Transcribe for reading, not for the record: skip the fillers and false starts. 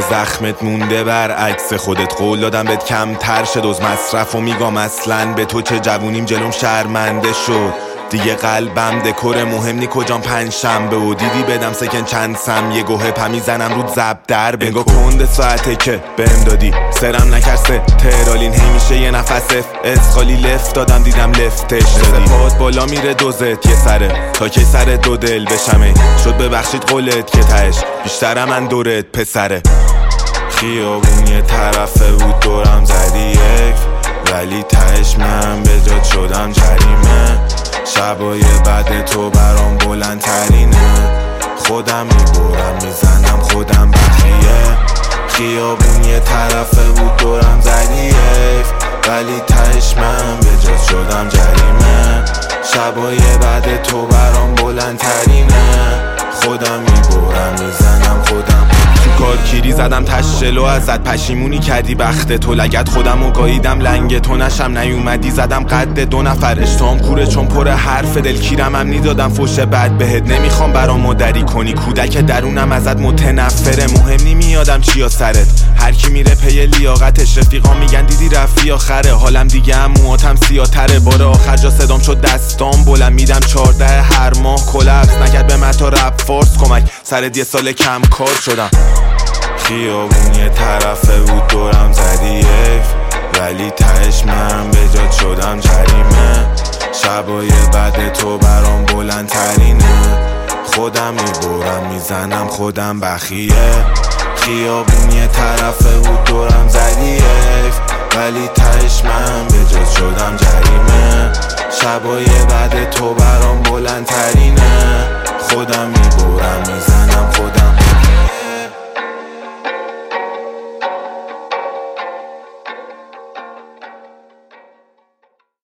زخمت مونده برعکس خودت. قول دادم بهت کمتر شد از مصرف و میگم اصلا به تو چه جوونیم جلوم شرمنده شد. دیگه قلبم دکور مهم نی کجام پنجشنبه و دیدی بدم سکن چند سم یه گوه پمی زنم رود زب در بگو کنده ساعته که بهم دادی سرم نکرسه ترالین هی میشه یه نفس اسخالی لفت دادم دیدم لفتش دادی پاد بالا میره دوزت یه سره تا کی سر دو دل بشمه شد ببخشید قولت که تهش بیشترم من دورت پسره. خیابون یه طرفه بود دورم زدی یک ولی تهش من به جات شدم جریمه. شبای بعد تو برام بلندترینه خودم میبرم میزنم خودم بخیه. خیابون یه طرفه بود دورم زدی ولی تهش من به جات شدم جریمه. شبای بعد تو برام بلندترینه خودم میبرم میزنم خودم تو کار کیری زدم تشلو ازت پشیمونی کردی بخت تو لگت خودم و گاییدم لنگ تو نشم نیومدی زدم قد 2 نفر اشتام کوره چون پر حرف دلکیرم هم نیدادم فوش بد بهت نمیخوام برام مدری کنی کودک درونم ازت متنفره مهم نمیادم چیا سرت هر کی میره پی لیاقتش رفیقا میگن دیدی رفی آخره حالم دیگه هم موهاتم سیاتره بار آخر جا صدام شد دستام بلند میدم 14 هر ماه کلپس نکرد به من تا رپ فورس کمک سر 1 سال کم کار شدم. خیابون یه طرفه بود دورم زدی ولی تهش من به جات شدم جریمه. شبای بعد تو برام بلندترینه خودم میبرم میزنم خودم بخیه. خیابون یه طرفه بود دورم زدی ولی تهش من به جات شدم جریمه. شبای بعد تو برام بلندترینه